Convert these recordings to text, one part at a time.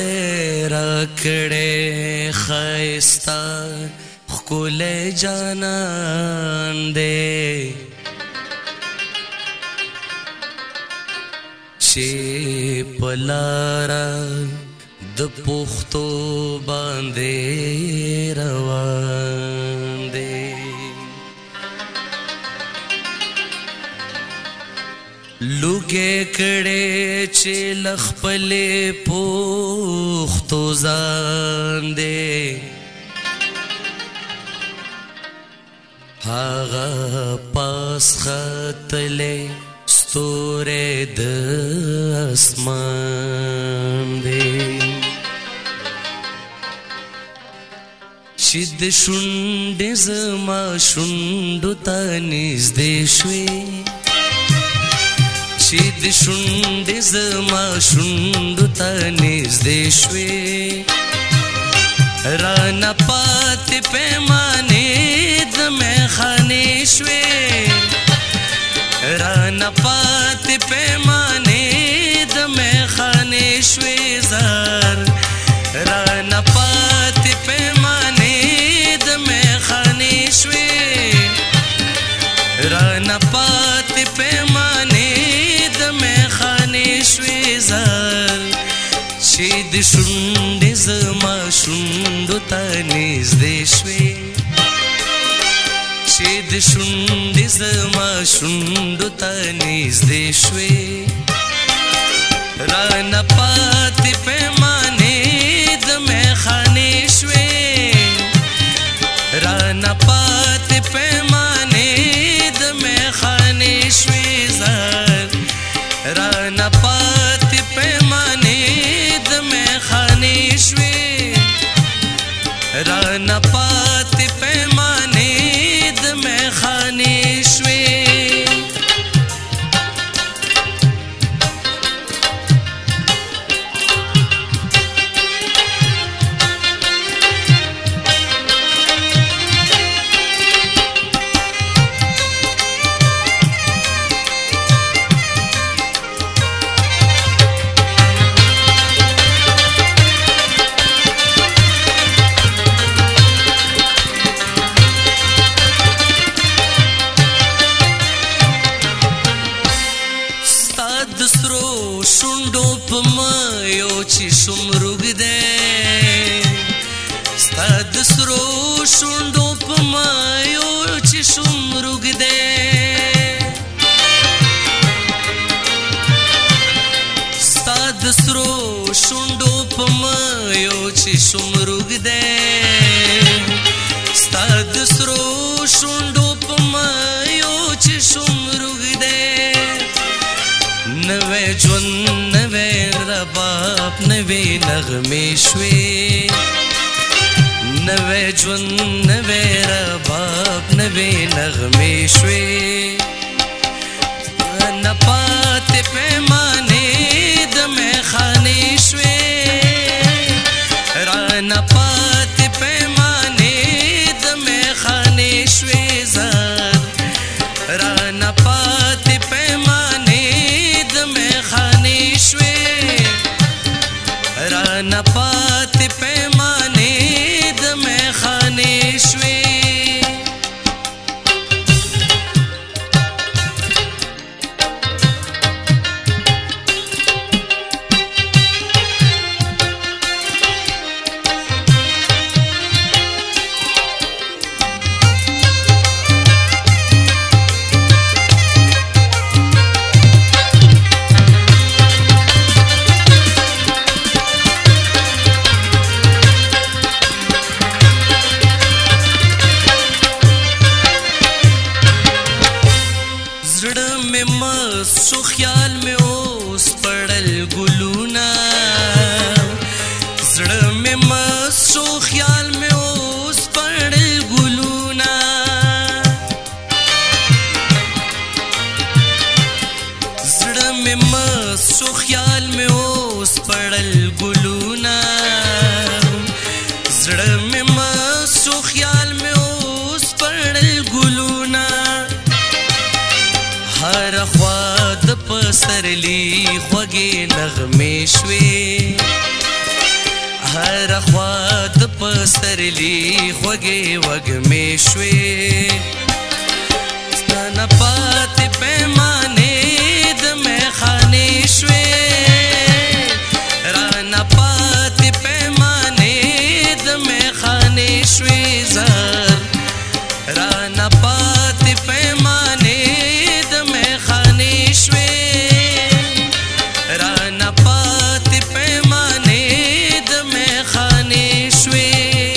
خدای را کړې ښایسته ښکلی جانان دی چې په لاره د پښتو باندې روان دی لوګې کړې چې له خپلې پښتو ځان دی هغه پاس ختلی ستوری د اسمان دی چې د شونډې زما شونډو ته نږدې شوې چې د شونډې زما شونډو ته نږدې شوې رانه پاتې پیمانې د میخانې شوې رانه پاتې پیمانې د میخانې شوې زار رانه پاتې پیمانې د میخانې شوې رانه پاتې پیمانې د میخانې شوې زار چې د شونډې زما شونډو ته نږدې شوې چې د شونډې زما شونډو ته نږدې شوې رانه پاتې پیمانې د میخانې شوې رانه پاتې پیمانې د میخانې شوې زار رانه پاتې پیمانې د میخانې شوې رانه پاتې پیمانې د میخانې شوې شونډو په مایو چې شمرګ دی ستا د سرو شونډو په مایو چې شمرګ دی ستا د سرو شونډو په مایو چې شمرګ دی ستا د سرو شونډو په مایو چې شمرګ دی نوې ژوند نوې رباب نوې نغمې شوې نوې ژوند نوې رباب نوې نغمې شوې نه پاتې پیمانې د میخانې شوې رانه پاتې پیمانې د میخانې شوې زار رانه پاتې پیمانې رانه پاتې پیمانې د میخانې شوې شو خیال میں اوس پڑل گلونا زړه مې مست شو خیال میں اوس پڑل گلونا زړه مې مست شو خیال میں اوس پڑل گلونا زړه مې مست شو خیال میں اوس پڑل گلونا هر خوا د پسرلی خوږې نغمې شوې هر خوا د پسرلی خوږې وږمې شوې ستانه پاتې پیمانې د میخانې شوې رانه پاتې پیمانې د میخانې شوې زر رانه پاتې پیمانې د میخانې شوې رانه پاتې پیمانې د میخانې شوې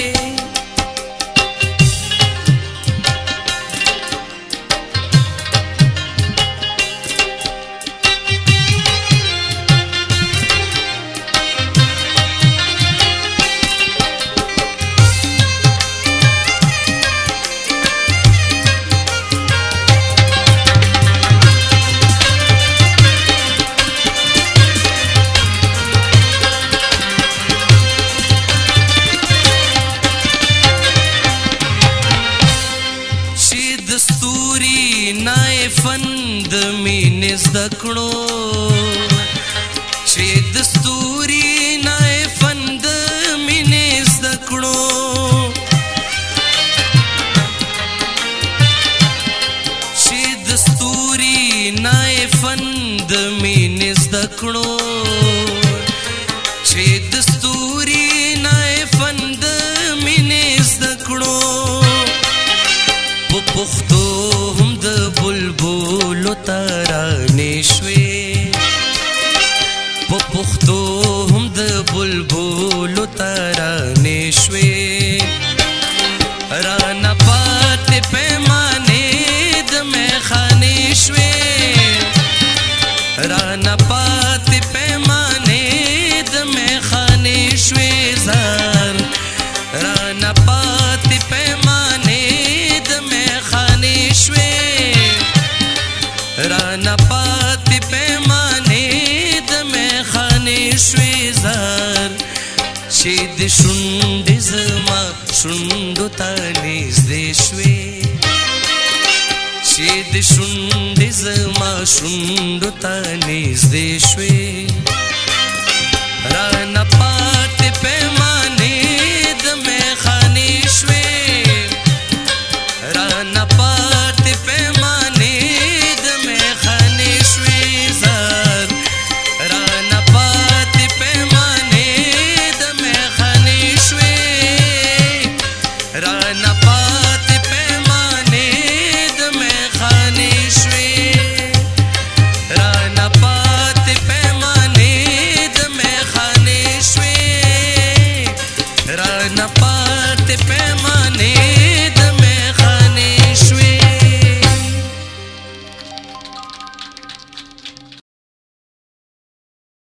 فند مینې زده کړو چې د ستوري نه فند مینې زده کړو چې د ستوري نه فند مینې زده کړو چې د ستوري نه فند مینې زده کړو په پښتو هم د بلبلو ترانې شوې په پښتو هم د بلبلو ترانې شوې رانه پاتې پیمانې د میخانې شوې رانه پاتې پیمانې د میخانې شوې زار رانه پاتې پیمانې د میخانې شوې رانه پاتې پیمانې د میخانې شوې زار چې د شونډې زما شونډو ته نږدې شوې چې د شونډې زما شونډو ته نږدې شوې رانه پاتې پیمانې د میخانې شوې رانه پاتې پیمانې د میخانې شوې زار رانه پاتې پیمانې د میخانې شوې رانه پاتې پیمانې د میخانې شوې رانه پاتې پیمانې د میخانې شوې رانه پاتې پیمانې